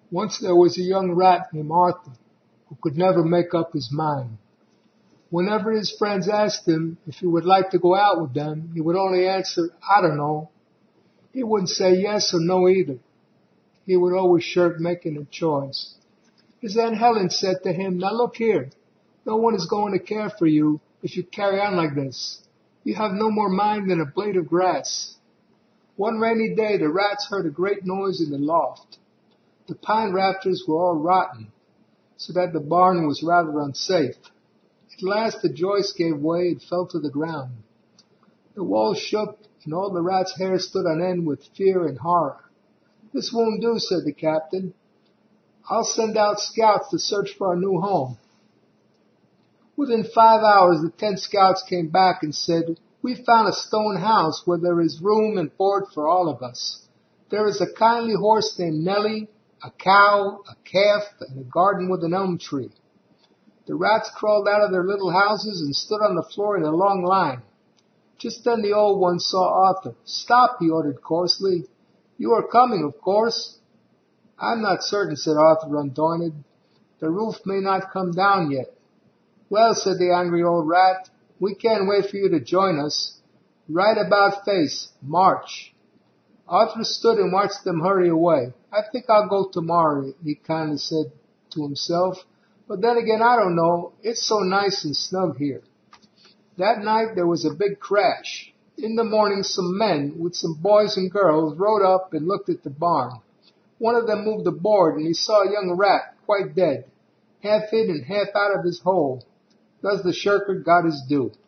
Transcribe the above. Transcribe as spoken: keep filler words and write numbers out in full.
Once there was a young rat named Arthur who could never make up his mind. Whenever his friends asked him if he would like to go out with them, he would only answer, "I don't know." He wouldn't say yes or no either. He would always shirk making a choice. His Aunt Helen said to him, "Now look here, no one is going to care for you if you carry on like this. You have no more mind than a blade of grass." One rainy day the rats heard a great noise in the loft. The pine rafters were all rotten, so that the barn was rather unsafe. At last the joist gave way and fell to the ground. The walls shook, and all the rats' hair stood on end with fear and horror. "This won't do," said the captain. "I'll send out scouts to search for our new home." Within five hours the ten scouts came back and said, "We found a stone house where there is room and board for all of us. There is a kindly horse named Nellie, a cow, a calf, and a garden with an elm tree." The rats crawled out of their little houses and stood on the floor in a long line. Just then the old one saw Arthur. "Stop," he ordered coarsely. "You are coming, of course." "I'm not certain," said Arthur, undaunted. "The roof may not come down yet." "Well," said the angry old rat, "we can't wait for you to join us. Right about face. March." Arthur stood and watched them hurry away. "I think I'll go tomorrow," he kindly said to himself. "But then again, I don't know. It's so nice and snug here." That night there was a big crash. In the morning some men, with some boys and girls, rode up and looked at the barn. One of them moved a board, and he saw a young rat, quite dead, half in and half out of his hole. Thus the shirker got his due.